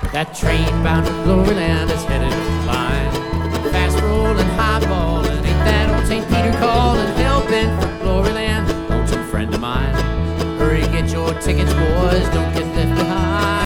That train bound for glory land is headed for the line.